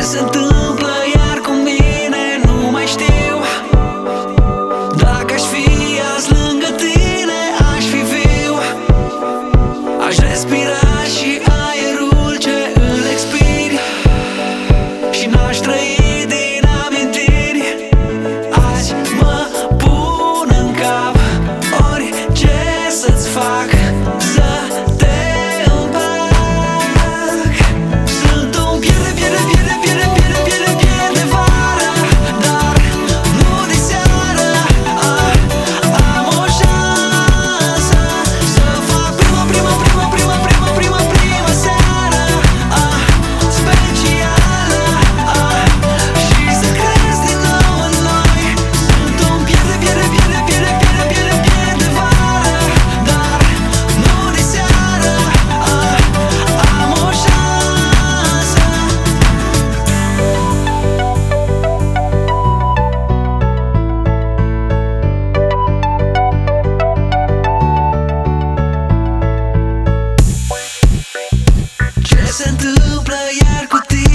se întâmplă iar cu mine nu mai știu. Dacă aș fi azi lângă tine, aș fi viu. Aș respira și aerul ce îl expiri și n-aș trăi din amintiri. Azi mă pun în cap orice să-ți fac, să te împac. Sunt un pierde, pierde, pierde, pierde, pierde, pierde, pierde vara, dar nu de seară. Am o șansă să fac prima, prima, prima, prima, prima, prima, prima seară specială și să crezi din nou în noi. Sunt un pierde, pierde, pierde, pierde, pierde, pierde, pierde vara, dar nu de seară. Am o șansă. Ce se întâmplă iar cu tine?